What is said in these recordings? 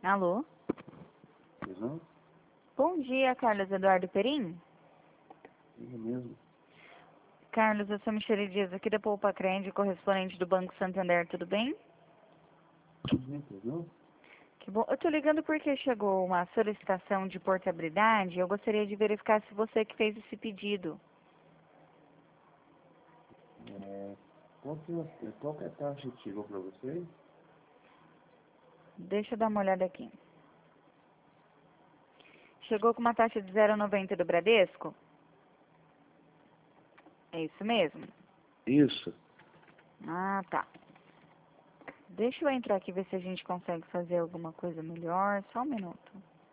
Alô? Não? Bom dia, Carlos Eduardo Perim. Eu mesmo. Carlos, eu sou Michele Dias, aqui da Poupa Crende, correspondente do Banco Santander, tudo bem? Não? Que bom. Eu tô ligando porque chegou uma solicitação de portabilidade e eu gostaria de verificar se você que fez esse pedido. Qual que é a taxa que chegou para você? Deixa eu dar uma olhada aqui. Chegou com uma taxa de 0,90 do Bradesco? É isso mesmo? Isso. Ah, tá. Deixa eu entrar aqui e ver se a gente consegue fazer alguma coisa melhor. Só um minuto.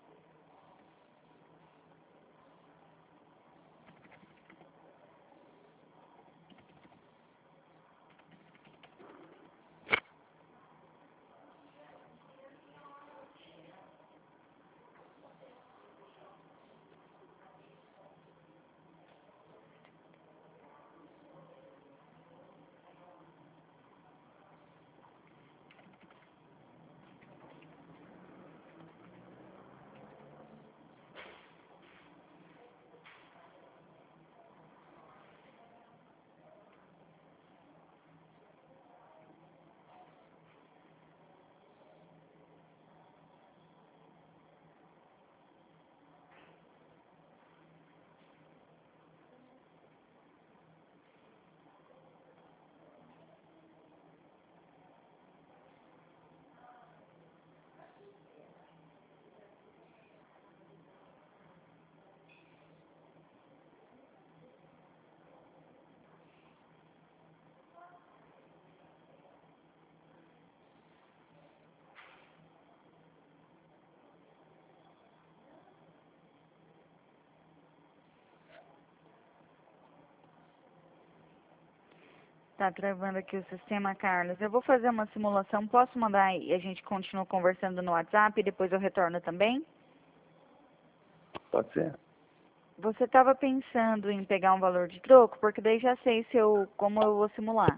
Tá travando aqui o sistema, Carlos. Eu vou fazer uma simulação. Posso mandar e a gente continua conversando no WhatsApp e depois eu retorno também? Pode ser? Você estava pensando em pegar um valor de troco? Porque daí já sei como eu vou simular.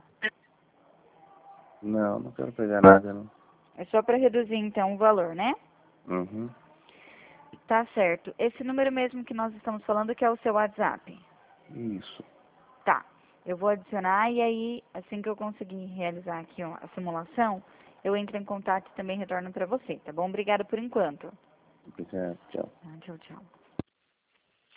Não, não quero pegar nada, não. É só para reduzir então o valor, né? Uhum. Tá certo. Esse número mesmo que nós estamos falando que é o seu WhatsApp. Isso. Tá. Eu vou adicionar e aí, assim que eu conseguir realizar aqui a simulação, eu entro em contato e também retorno para você, tá bom? Obrigada por enquanto. Obrigado. Tchau. Tchau, tchau.